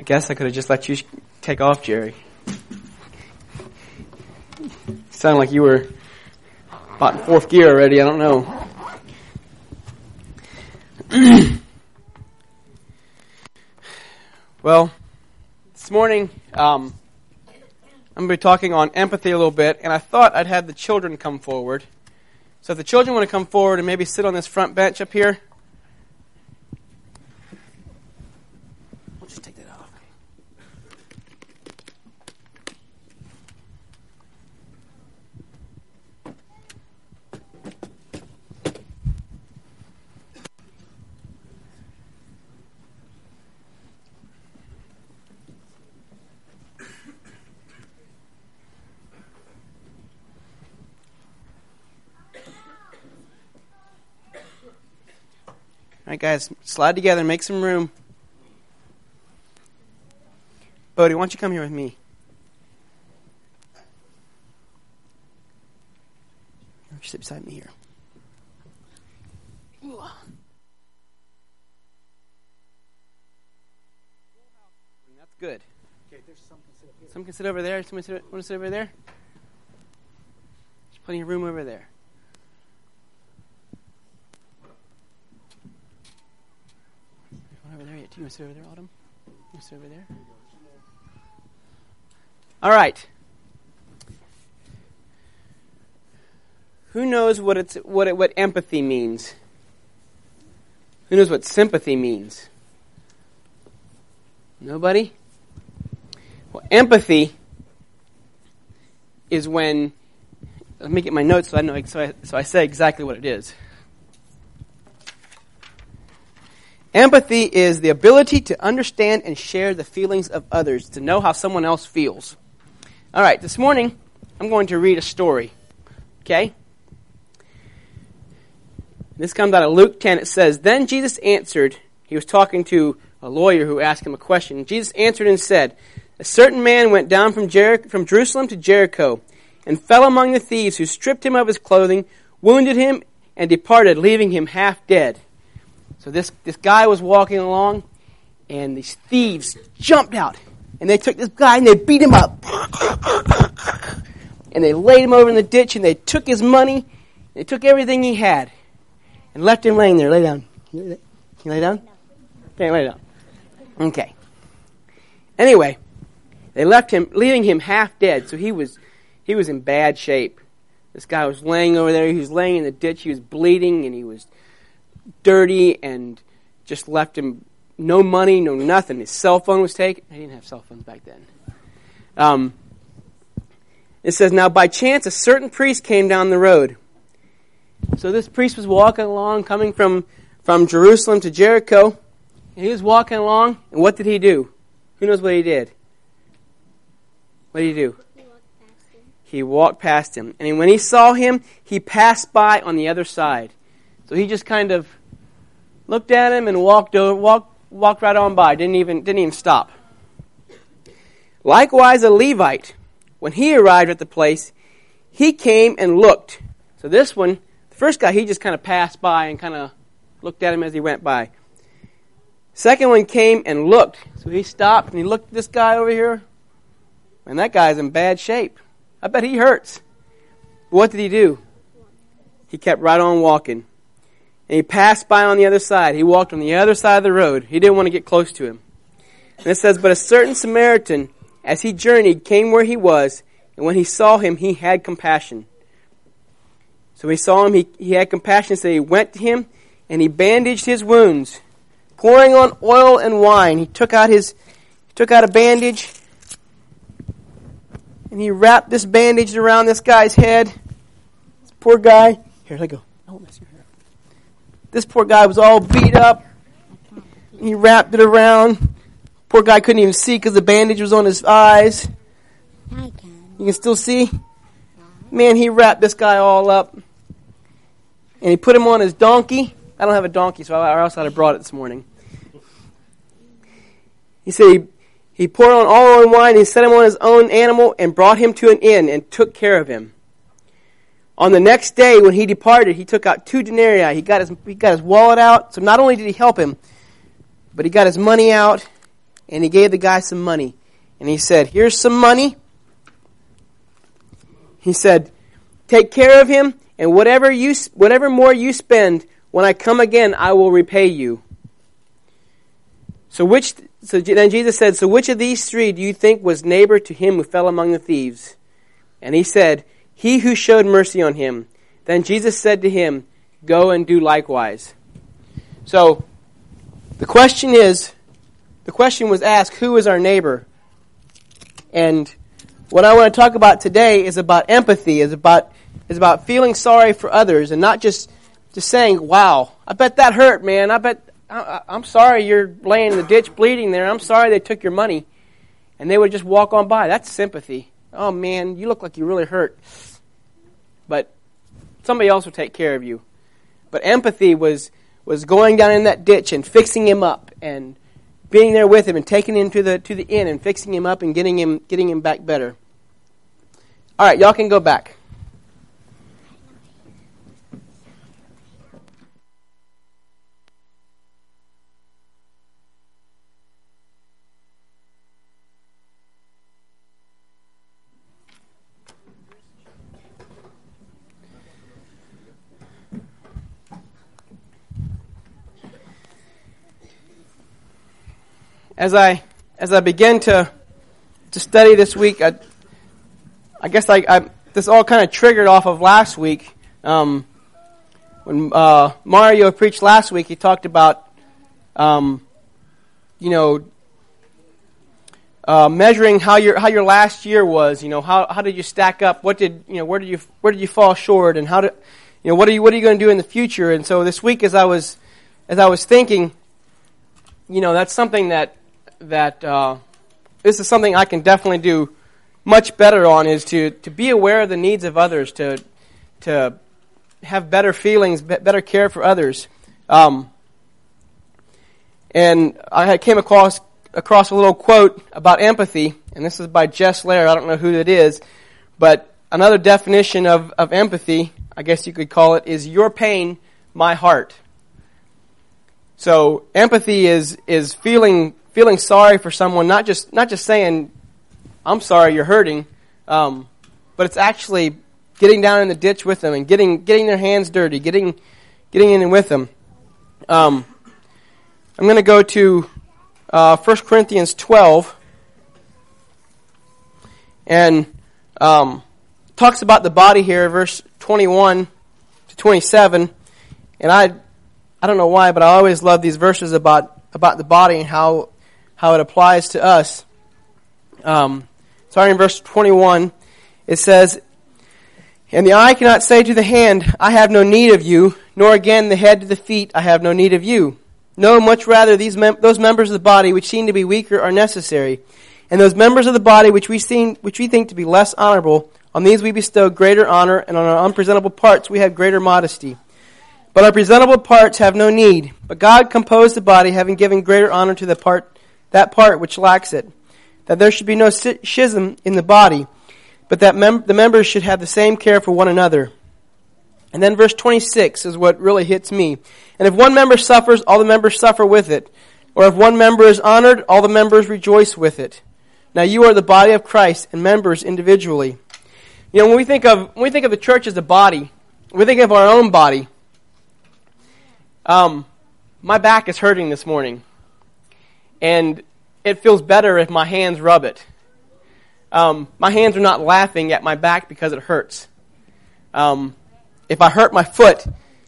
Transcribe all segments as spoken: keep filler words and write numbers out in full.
guess I could have just let you take off, Jerry. You sound like you were about in fourth gear already. I don't know. Well, this morning um, I'm going to be talking on empathy a little bit, and I thought I'd have the children come forward. So if the children want to come forward and maybe sit on this front bench up here. We'll just take that off. All right, guys, slide together and make some room. Bodie, why don't you come here with me? You sit beside me here. That's good. Okay, there's some can sit up here. Some can sit over there. Someone sit, want to sit over there? There's plenty of room over there. Over there yet? Do you want to sit over there, Autumn? You want to sit over there? All right. Who knows what it's what it, what empathy means? Who knows what sympathy means? Nobody? Well, empathy is when, let me get my notes so I know so I, so I say exactly what it is. Empathy is the ability to understand and share the feelings of others, to know how someone else feels. All right, this morning, I'm going to read a story, okay? This comes out of Luke ten. It says, "Then Jesus answered," he was talking to a lawyer who asked him a question. Jesus answered and said, "A certain man went down from, Jer- from Jerusalem to Jericho and fell among the thieves who stripped him of his clothing, wounded him, and departed, leaving him half dead." So this, this guy was walking along, and these thieves jumped out, and they took this guy, and they beat him up. And they laid him over in the ditch, and they took his money, they took everything he had, and left him laying there. Lay down. Can you lay down? Okay, lay down. Okay. Anyway, they left him, leaving him half dead, so he was he was in bad shape. This guy was laying over there, he was laying in the ditch, he was bleeding, and he was dirty, and just left him no money, no nothing. His cell phone was taken. They didn't have cell phones back then. Um, it says, "Now by chance a certain priest came down the road." So this priest was walking along, coming from, from Jerusalem to Jericho. And he was walking along, and what did he do? Who knows what he did? What did he do? He walked past him. He walked past him. And when he saw him, he passed by on the other side. So he just kind of looked at him and walked over, walked, walked right on by. Didn't even didn't even stop. Likewise, a Levite, when he arrived at the place, he came and looked. So this one, the first guy, he just kind of passed by and kind of looked at him as he went by. Second one came and looked. So he stopped and he looked at this guy over here. And that guy's in bad shape. I bet he hurts. But what did he do? He kept right on walking. And he passed by on the other side. He walked on the other side of the road. He didn't want to get close to him. And it says, "But a certain Samaritan, as he journeyed, came where he was, and when he saw him, he had compassion." So he saw him, he, he had compassion, so he went to him, and he bandaged his wounds, pouring on oil and wine. He took out his, he took out a bandage, and he wrapped this bandage around this guy's head. This poor guy. Here, let go. Don't mess your hair. This poor guy was all beat up. He wrapped it around. Poor guy couldn't even see because the bandage was on his eyes. I can. You can still see? Man, he wrapped this guy all up. And he put him on his donkey. I don't have a donkey, so I, or else I'd have brought it this morning. He said he, he poured on oil and wine. He set him on his own animal and brought him to an inn and took care of him. On the next day, when he departed, he took out two denarii. He got his he got his wallet out. So not only did he help him, but he got his money out, and he gave the guy some money. And he said, here's some money. He said, take care of him, and whatever you, whatever more you spend, when I come again, I will repay you. So which, so then Jesus said, so which of these three do you think was neighbor to him who fell among the thieves? And he said, he who showed mercy on him. Then Jesus said to him, go and do likewise. So, the question is, the question was asked, who is our neighbor? And what I want to talk about today is about empathy, is about is about feeling sorry for others, and not just just saying, wow, I bet that hurt, man. I bet, I, I'm sorry you're laying in the ditch bleeding there. I'm sorry they took your money. And they would just walk on by. That's sympathy. Oh, man, you look like you really hurt. But somebody else will take care of you. But empathy was was going down in that ditch and fixing him up and being there with him and taking him to the to the inn and fixing him up and getting him getting him back better. All right, y'all can go back. As I as I began to to study this week, I, I guess I, I this all kind of triggered off of last week. Um, when uh, Mario preached last week, he talked about um, you know uh, measuring how your how your last year was. You know, how how did you stack up? What did you know? Where did you where did you fall short? And how did you know what are you what are you going to do in the future? And so this week, as I was as I was thinking, you know, that's something that. that uh, this is something I can definitely do much better on, is to, to be aware of the needs of others, to to have better feelings, better care for others. Um, and I came across across a little quote about empathy, and this is by Jess Lair. I don't know who it is, but another definition of, of empathy, I guess you could call it, is your pain, my heart. So empathy is is feeling feeling sorry for someone, not just not just saying, I'm sorry you're hurting, um, but it's actually getting down in the ditch with them and getting getting their hands dirty, getting getting in with them. Um, I'm going to go to uh, First Corinthians twelve, and um, talks about the body here, verse twenty-one to twenty-seven. And I I don't know why, but I always love these verses about about the body and how how it applies to us. Um, starting in verse twenty-one, it says, and the eye cannot say to the hand, I have no need of you, nor again the head to the feet, I have no need of you. No, much rather these mem- those members of the body which seem to be weaker are necessary, and those members of the body which we seem, which we think to be less honorable, on these we bestow greater honor, and on our unpresentable parts we have greater modesty. But our presentable parts have no need. But God composed the body, having given greater honor to the part, that part which lacks it, that there should be no schism in the body, but that mem- the members should have the same care for one another. And then verse twenty-six is what really hits me. And if one member suffers, all the members suffer with it. Or if one member is honored, all the members rejoice with it. Now you are the body of Christ, and members individually. You know, when we think of when we think of the church as a body, we think of our own body. Um, my back is hurting this morning, and it feels better if my hands rub it. Um, my hands are not laughing at my back because it hurts. Um, if I hurt my foot,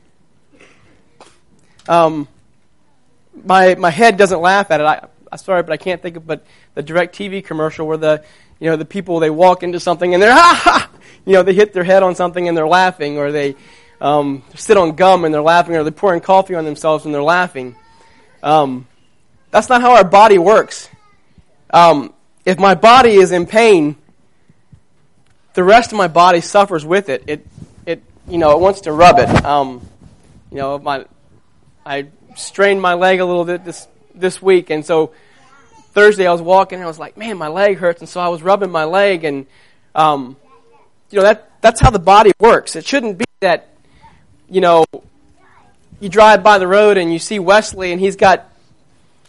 um, my my head doesn't laugh at it. I, I'm sorry, but I can't think of but the DirecTV commercial where the you know the people, they walk into something and they're ha ha, you know they hit their head on something and they're laughing, or they um, sit on gum and they're laughing, or they're pouring coffee on themselves and they're laughing. Um, that's not how our body works. Um, if my body is in pain, the rest of my body suffers with it. It, it, you know, it wants to rub it. Um, you know, my, I strained my leg a little bit this this week, and so Thursday I was walking and I was like, man, my leg hurts, and so I was rubbing my leg, and um, you know that that's how the body works. It shouldn't be that, you know, you drive by the road and you see Wesley and he's got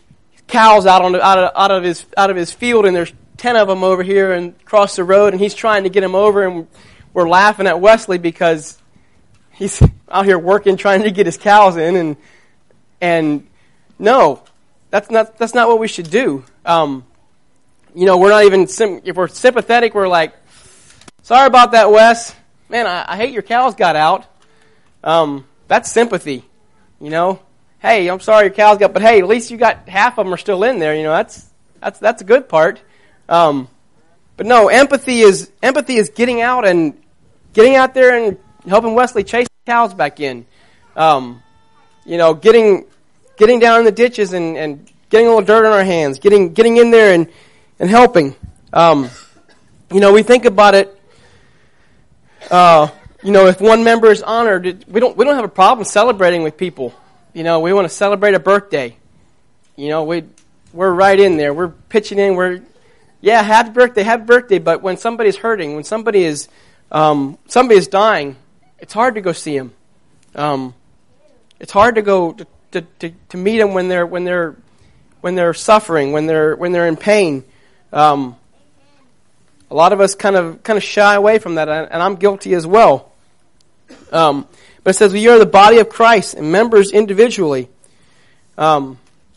cows out on the, out of out of his out of his field, and there's ten of them over here and across the road, and he's trying to get them over, and we're laughing at Wesley because he's out here working, trying to get his cows in, and and no, that's not that's not what we should do. Um, you know, we're not even if we're sympathetic, we're like, sorry about that, Wes. Man, I, I hate your cows got out. Um, that's sympathy. You know, hey, I'm sorry your cows got, but hey, at least you got half of them are still in there. You know, that's that's that's a good part. Um, but no, empathy is empathy is getting out and getting out there and helping Wesley chase the cows back in. Um, you know, getting getting down in the ditches and, and getting a little dirt on our hands, getting getting in there and and helping. Um, you know, we think about it. Uh, you know, if one member is honored, we don't we don't have a problem celebrating with people. You know, we want to celebrate a birthday. You know, we we're right in there. We're pitching in. We're yeah, happy birthday, happy birthday. But when somebody's hurting, when somebody is um, somebody is dying, it's hard to go see them. Um, it's hard to go to, to, to, to meet them when they're when they're when they're suffering, when they're when they're in pain. Um, a lot of us kind of kind of shy away from that, and I'm guilty as well. Um, but it says we are the body of Christ and members individually. Um,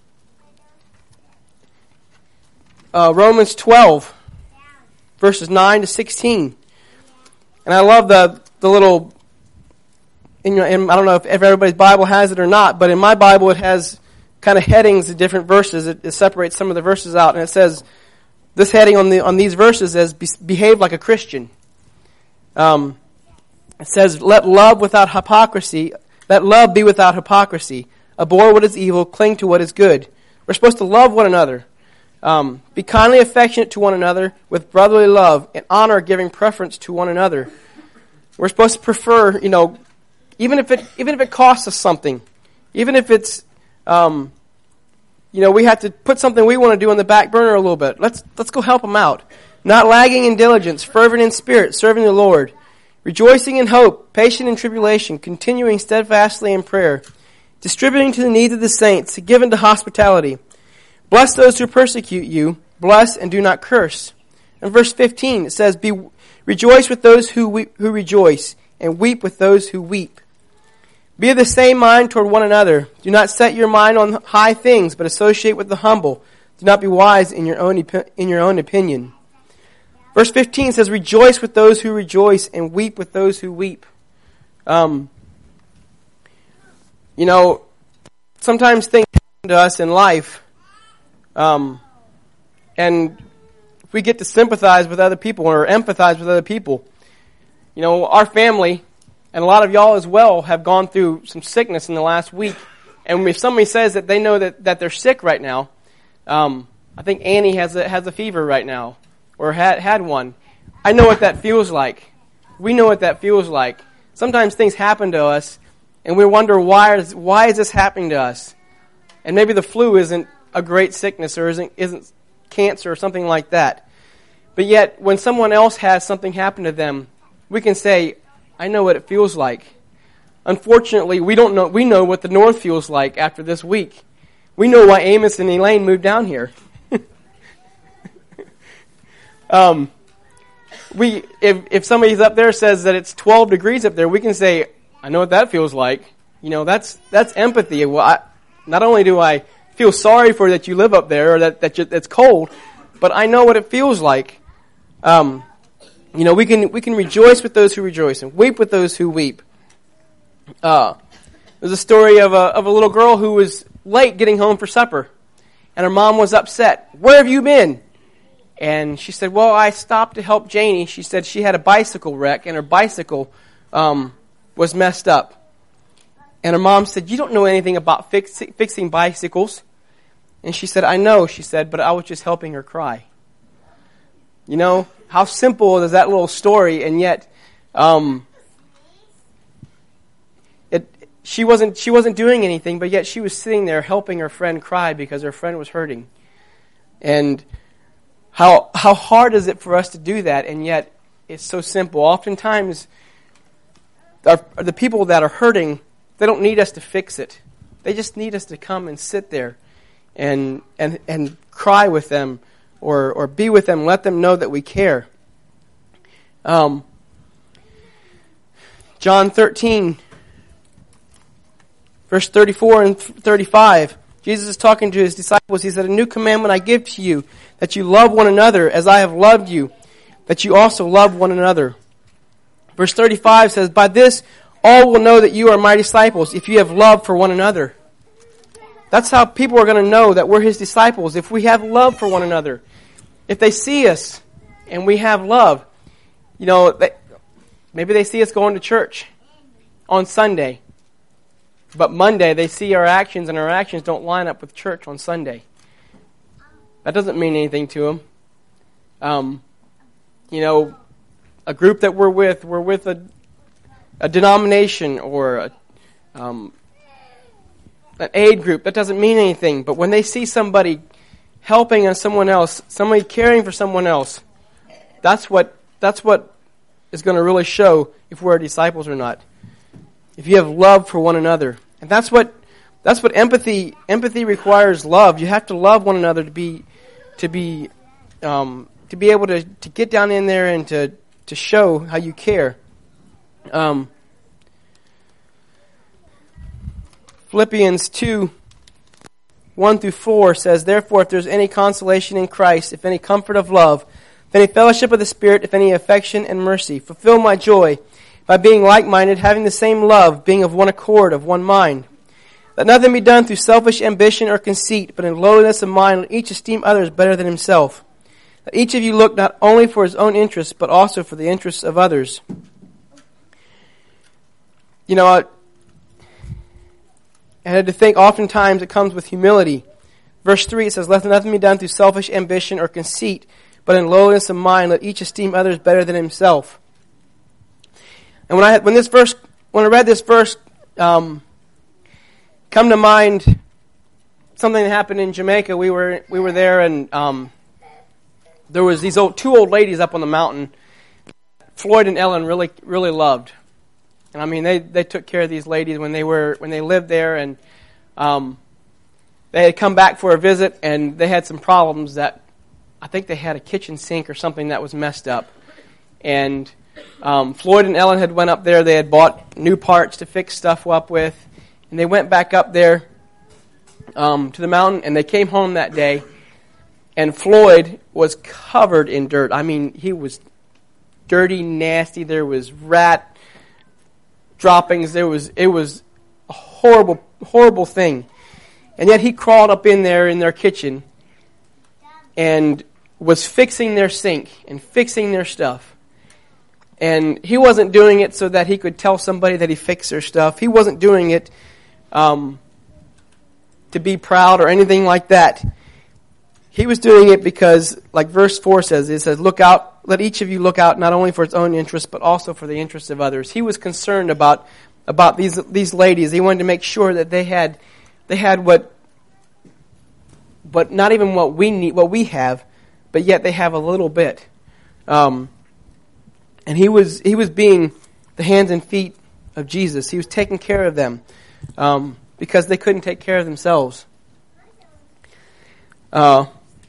uh, Romans twelve, verses nine to sixteen, and I love the the little. In your, in, I don't know if, if everybody's Bible has it or not, but in my Bible it has kind of headings of different verses. It, it separates some of the verses out, and it says this heading on the on these verses says be, behave like a Christian. Um, it says let love without hypocrisy, let love be without hypocrisy. Abhor what is evil, cling to what is good. We're supposed to love one another. Um, be kindly affectionate to one another with brotherly love and honor, giving preference to one another. We're supposed to prefer, you know. Even if it even if it costs us something, even if it's, um, you know, we have to put something we want to do on the back burner a little bit. Let's let's go help them out. Not lagging in diligence, fervent in spirit, serving the Lord, rejoicing in hope, patient in tribulation, continuing steadfastly in prayer, distributing to the needs of the saints, given to hospitality. Bless those who persecute you. Bless and do not curse. In verse fifteen, it says, "Be rejoice with those who we, who rejoice, and weep with those who weep. Be of the same mind toward one another. Do not set your mind on high things, but associate with the humble. Do not be wise in your own in your own opinion." Verse fifteen says, "Rejoice with those who rejoice, and weep with those who weep." Um, you know, sometimes things happen to us in life, um, and if we get to sympathize with other people or empathize with other people, you know, our family, and a lot of y'all as well, have gone through some sickness in the last week. And if somebody says that they know that, that they're sick right now, um, I think Annie has a, has a fever right now, or had had one. I know what that feels like. We know what that feels like. Sometimes things happen to us, and we wonder why is why is this happening to us? And maybe the flu isn't a great sickness, or isn't isn't cancer or something like that. But yet, when someone else has something happen to them, we can say, I know what it feels like. Unfortunately, we don't know. We know what the North feels like after this week. We know why Amos and Elaine moved down here. um, we, if if somebody's up there says that it's twelve degrees up there, we can say, I know what that feels like. You know, that's that's empathy. Well, I, not only do I feel sorry for that you live up there or that that you, it's cold, but I know what it feels like. Um. You know, we can we can rejoice with those who rejoice and weep with those who weep. Uh, there's a story of a of a little girl who was late getting home for supper, and her mom was upset. Where have you been? And she said, well, I stopped to help Janie. She said she had a bicycle wreck, and her bicycle um, was messed up. And her mom said, you don't know anything about fix, fixing bicycles. And she said, I know, she said, but I was just helping her cry. You know, how simple is that little story, and yet um, it she wasn't she wasn't doing anything, but yet she was sitting there helping her friend cry because her friend was hurting. And how how hard is it for us to do that, and yet it's so simple. Oftentimes, our, the people that are hurting, they don't need us to fix it. They just need us to come and sit there and and and cry with them, or or be with them. Let them know that we care. Um, John thirteen, verse thirty-four and thirty-five. Jesus is talking to his disciples. He said, "A new commandment I give to you, that you love one another as I have loved you, that you also love one another." Verse thirty-five says, "By this all will know that you are my disciples, if you have love for one another." That's how people are going to know that we're his disciples, if we have love for one another. If they see us and we have love, you know, they, maybe they see us going to church on Sunday, but Monday they see our actions and our actions don't line up with church on Sunday. That doesn't mean anything to them. Um, you know, a group that we're with, we're with a, a denomination or a, um, an aid group. That doesn't mean anything. But when they see somebody helping on someone else, somebody caring for someone else, that's what that's what is going to really show if we're disciples or not. If you have love for one another, and that's what that's what empathy empathy requires. Love. You have to love one another to be to be um, to be able to, to get down in there and to to show how you care. Um, Philippians two, one through four says, "Therefore, if there's any consolation in Christ, if any comfort of love, if any fellowship of the Spirit, if any affection and mercy, fulfill my joy by being like-minded, having the same love, being of one accord, of one mind. Let nothing be done through selfish ambition or conceit, but in lowliness of mind let each esteem others better than himself. Let each of you look not only for his own interests, but also for the interests of others." You know, I, I had to think oftentimes it comes with humility. Verse three, it says, "Let nothing be done through selfish ambition or conceit, but in lowliness of mind let each esteem others better than himself." And when I when this verse, when I read this verse, um, come to mind something that happened in Jamaica. We were we were there, and um, there was these old two old ladies up on the mountain. Floyd and Ellen really really loved, and I mean they, they took care of these ladies when they were when they lived there, and um, they had come back for a visit, and they had some problems that I think they had a kitchen sink or something that was messed up, and um, Floyd and Ellen had went up there. They had bought new parts to fix stuff up with. And they went back up there um, to the mountain, and they came home that day, and Floyd was covered in dirt. I mean, he was dirty, nasty. There was rat droppings. There was it was a horrible, horrible thing. And yet he crawled up in there in their kitchen and was fixing their sink and fixing their stuff. And he wasn't doing it so that he could tell somebody that he fixed their stuff. He wasn't doing it Um, to be proud or anything like that. He was doing it because, like verse four says, it says, "Look out, let each of you look out not only for its own interest, but also for the interests of others." He was concerned about about these these ladies. He wanted to make sure that they had they had what, but not even what we need, what we have, but yet they have a little bit. Um, and he was he was being the hands and feet of Jesus. He was taking care of them. Um, because they couldn't take care of themselves. Uh,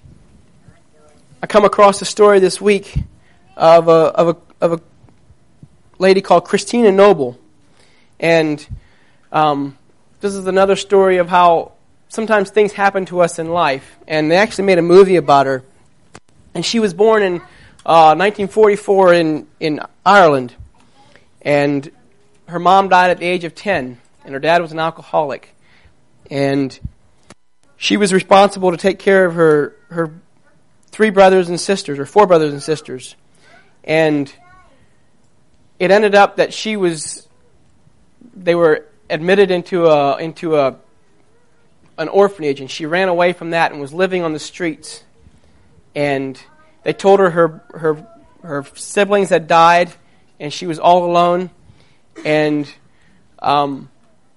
I come across a story this week of a of a of a lady called Christina Noble, and um, this is another story of how sometimes things happen to us in life. And they actually made a movie about her. And she was born in uh, nineteen forty-four in in Ireland, and her mom died at the age of ten. And her dad was an alcoholic. And she was responsible to take care of her her three brothers and sisters, or four brothers and sisters. And it ended up that she was, they were admitted into a into a an orphanage, and she ran away from that and was living on the streets. And they told her her her, her siblings had died, and she was all alone. And um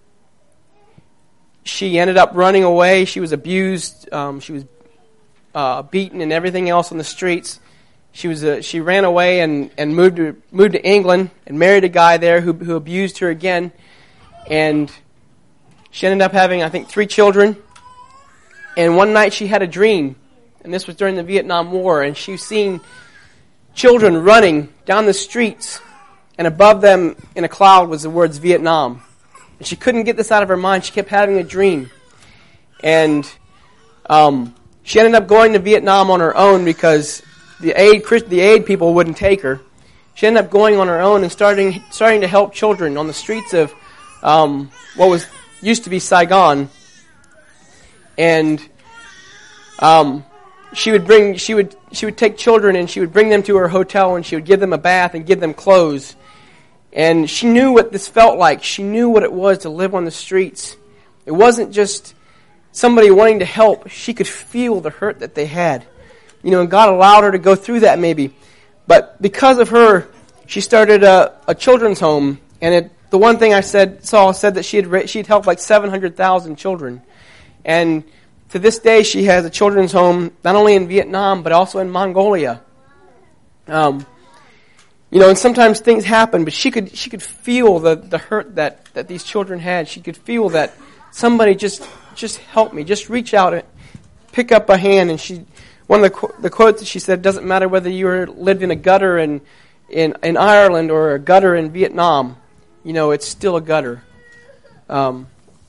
she ended up running away. She was abused. Um, she was uh, beaten and everything else on the streets. She was uh, she ran away and, and moved to moved to England and married a guy there who who abused her again. And she ended up having, I think, three children. And one night she had a dream, and this was during the Vietnam War, and she was seeing children running down the streets, and above them in a cloud was the words Vietnam. And she couldn't get this out of her mind. She kept having a dream. And um, she ended up going to Vietnam on her own because the aid the aid people wouldn't take her. She ended up going on her own and starting starting to help children on the streets of um, what was used to be Saigon. And um, she would bring she would she would take children and she would bring them to her hotel and she would give them a bath and give them clothes. And she knew what this felt like. She knew what it was to live on the streets. It wasn't just somebody wanting to help. She could feel the hurt that they had. You know, and God allowed her to go through that maybe. But because of her, she started a, a children's home. And it, the one thing I said, saw said that she had she'd helped like seven hundred thousand children. And to this day, she has a children's home not only in Vietnam, but also in Mongolia. Um, you know, and sometimes things happen, but she could she could feel the, the hurt that, that these children had. She could feel that somebody just just help me, just reach out and pick up a hand. And she, one of the qu- the quotes that she said, "Doesn't matter whether you were, lived in a gutter in, in in Ireland or a gutter in Vietnam, you know, it's still a gutter." Um,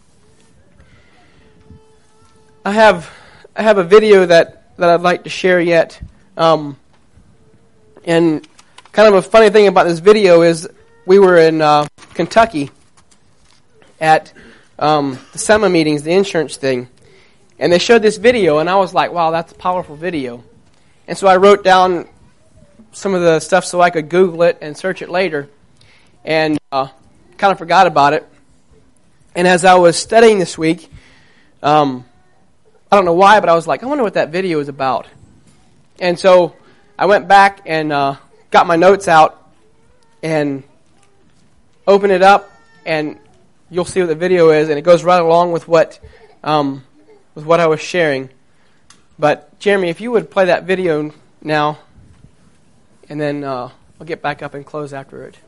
I have I have a video that, that I'd like to share yet, um, and kind of a funny thing about this video is we were in uh, Kentucky at um, the S E M A meetings, the insurance thing, and they showed this video, and I was like, wow, that's a powerful video. And so I wrote down some of the stuff so I could Google it and search it later, and uh, kind of forgot about it. And as I was studying this week, um, I don't know why, but I was like, I wonder what that video is about. And so I went back and uh, got my notes out and opened it up, and you'll see what the video is, and it goes right along with what um, with what I was sharing. But Jeremy, if you would play that video now, and then uh, I'll get back up and close after it.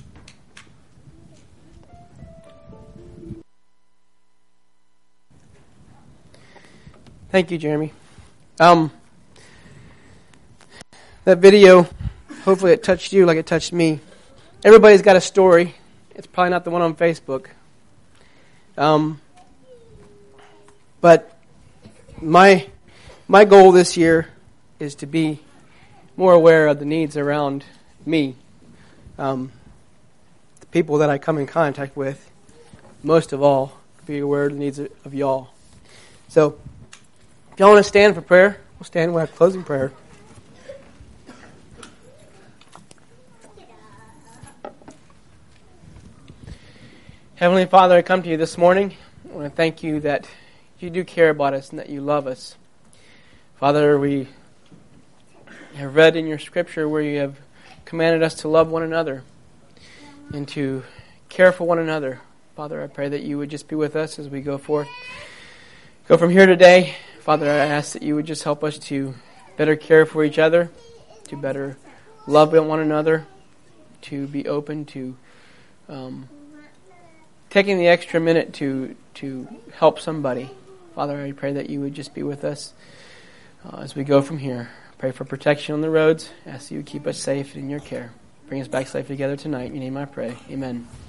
Thank you, Jeremy. Um, that video, hopefully it touched you like it touched me. Everybody's got a story. It's probably not the one on Facebook. Um, but my my goal this year is to be more aware of the needs around me, um, the people that I come in contact with. Most of all, be aware of the needs of, of y'all. So, if y'all want to stand for prayer, we'll stand. We'll have closing prayer. Heavenly Father, I come to you this morning. I want to thank you that you do care about us and that you love us. Father, we have read in your scripture where you have commanded us to love one another and to care for one another. Father, I pray that you would just be with us as we go forth. Go from here today. Father, I ask that you would just help us to better care for each other, to better love one another, to be open to um, taking the extra minute to to help somebody. Father, I pray that you would just be with us uh, as we go from here. Pray for protection on the roads. Ask that you would keep us safe in your care. Bring us back safely together tonight. In your name I pray. Amen.